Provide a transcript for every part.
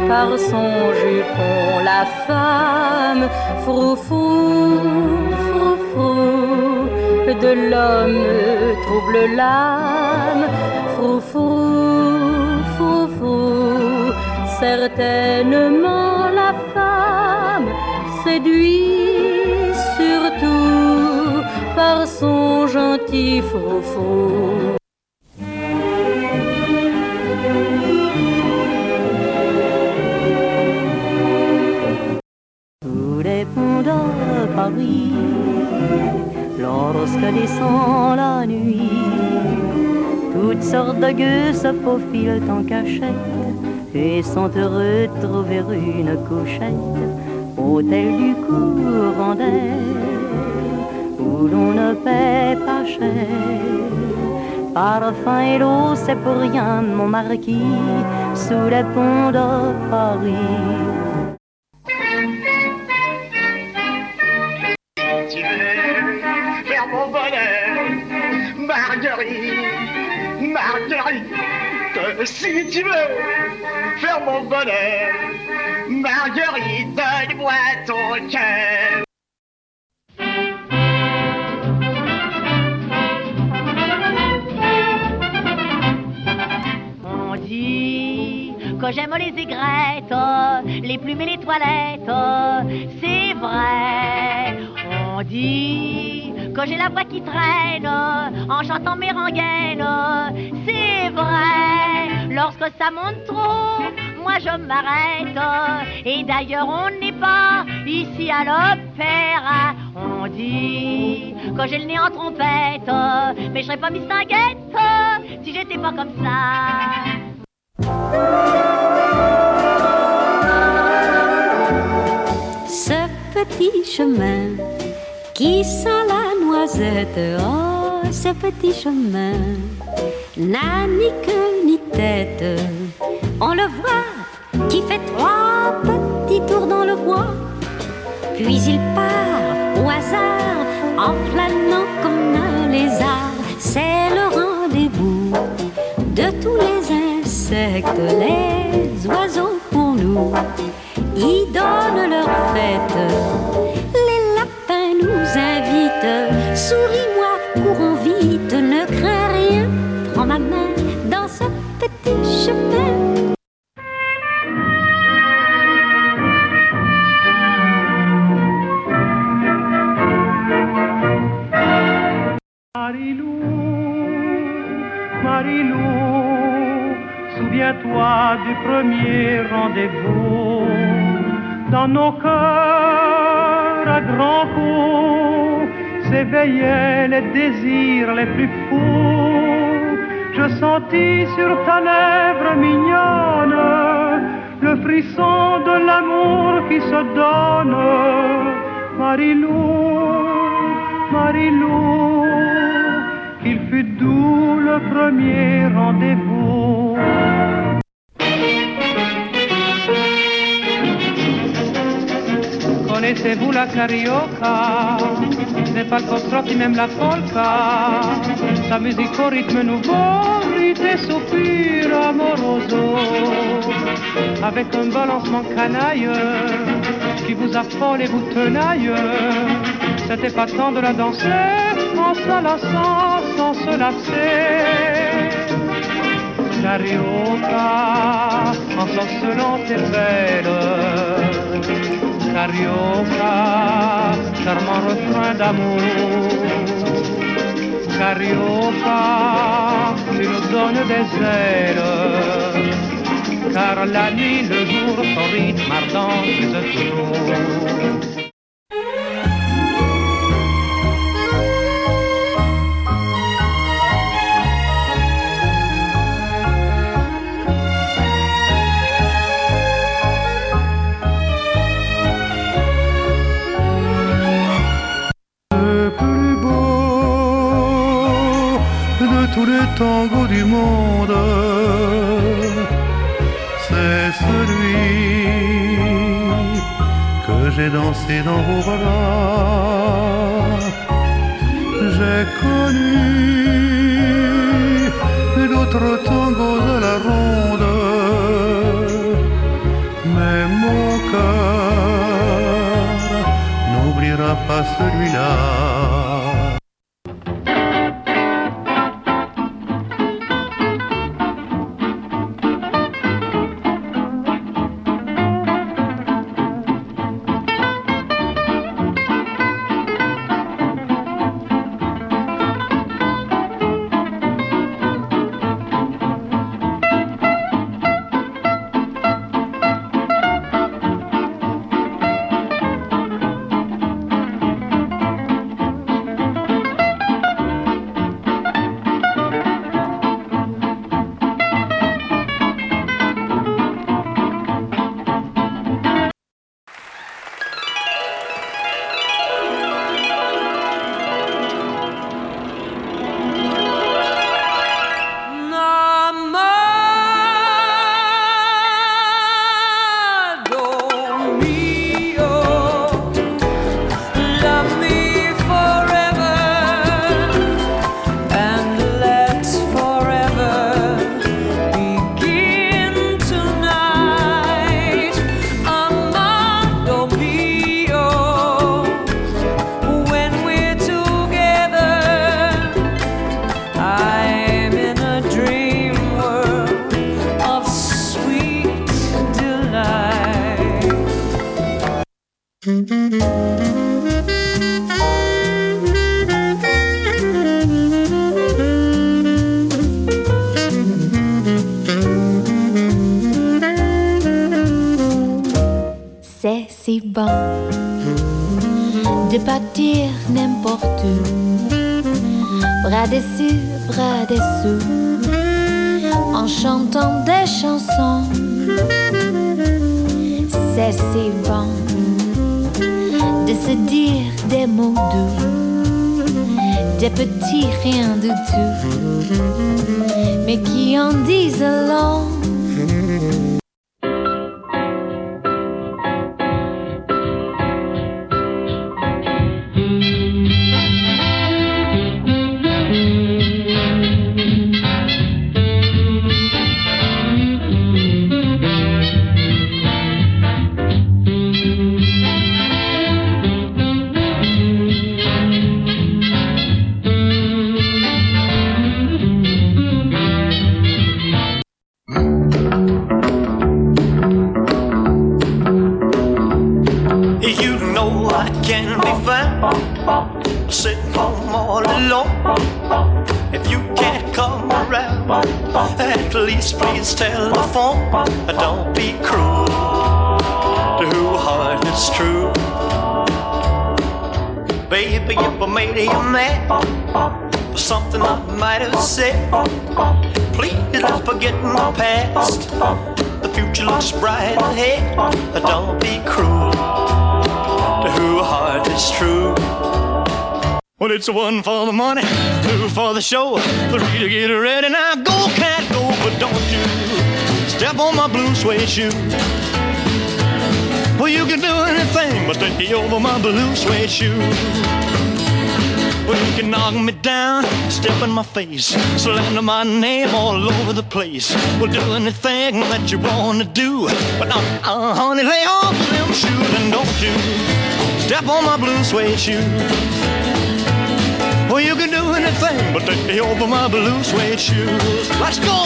par son jupon la femme, froufrou, froufrou, de l'homme trouble l'âme, froufrou, froufrou, certainement la femme séduit surtout par son gentil froufrou. Tous les ponts de Paris, lorsque descend la nuit, toutes sortes de gueux se faufilent en cachette et sont heureux de trouver une couchette, hôtel du courant d'air, où l'on ne paie pas cher. Parfum et l'eau, c'est pour rien, mon marquis, sous les ponts de Paris. Tu veux faire mon bonheur, Marguerite, Marguerite. Si tu veux faire mon bonheur, Marguerite, donne-moi ton cœur. On dit que j'aime les aigrettes, les plumes et les toilettes, c'est vrai. On dit que j'ai la voix qui traîne en chantant mes rengaines, c'est vrai. Lorsque ça monte trop, moi je m'arrête. Et d'ailleurs on n'est pas ici à l'opéra. On dit que j'ai le nez en trompette, mais je serais pas mistinguette si j'étais pas comme ça. Ce petit chemin qui sent la noisette, oh, ce petit chemin n'a ni queue ni tête. On le voit qui fait 3 petits tours dans le bois, puis il part au hasard en flânant comme un lézard. C'est le rendez-vous de tous les insectes, les oiseaux pour nous, ils donnent leur fête. Les lapins nous invitent, souris-moi, courons vite, ne crains rien, prends ma main dans ce petit chemin. Marilou, Marilou, souviens-toi du premier rendez-vous. Dans nos cœurs à grands coups s'éveillaient les désirs les plus fous. Je sentis sur ta lèvre mignonne le frisson de l'amour qui se donne. Marilou, Marilou, qu'il fut doux le premier rendez-vous. Connaissez-vous la carioca? Ce n'est pas le foxtrot qui même la polka. Sa musique au rythme nouveau, rite et soupir amoroso, avec un balancement canaille qui vous affole et vous tenaille. C'était pas temps de la danser en s'enlaçant sans se lasser. Carioca, en sorcelant tes belles. Carioca, charmant refrain d'amour. Carioca, tu nous donnes des ailes. Car la nuit, le jour, ton rythme ardent, c'est toujours. Tous les tangos du monde, c'est celui que j'ai dansé dans vos bras. J'ai connu d'autres tangos à la ronde, n'a pas celui-là. C'est si bon de partir n'importe où, bras dessus, bras dessous, en chantant des chansons. C'est si bon de se dire des mots doux, des petits riens du tout, mais qui en disent long. Sitting home all alone. If you can't come around, at least please telephone. Don't be cruel to whose heart is true. Baby, if I made you mad for something I might have said, please let's forget my past. The future looks bright ahead. Don't be cruel to whose heart is true. Well, it's one for the money, two for the show, three to get ready. Now go, cat, go, but don't you step on my blue suede shoe. Well, you can do anything but take over my blue suede shoe. Well, you can knock me down, step in my face, slander my name all over the place. We'll do anything that you want to do, but honey, lay off them shoes and don't you step on my blue suede shoe. Well, you can do anything but take me over my blue suede shoes. Let's go!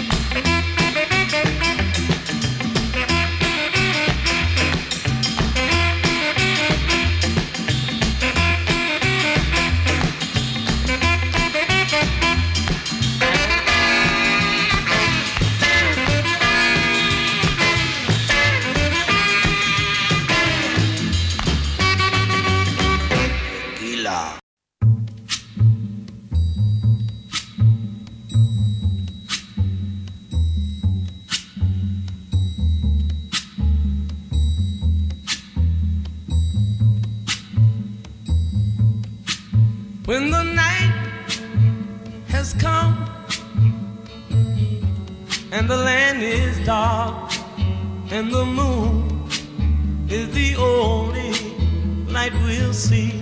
When the night has come and the land is dark and the moon is the only light we'll see,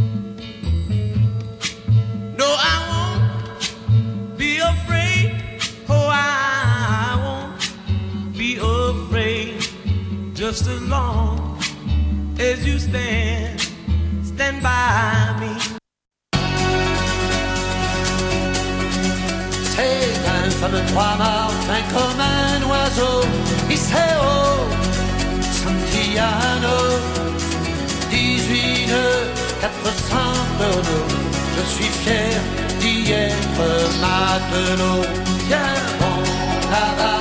no, I won't be afraid. Oh, I won't be afraid, just as long as you stand stand by me. C'est un fameux trois-mâts fin comme un oiseau, Iseo Santillano, 18 nœuds, 400 tonneaux. Je suis fier d'y être matelot. Tiens bon, là-bas.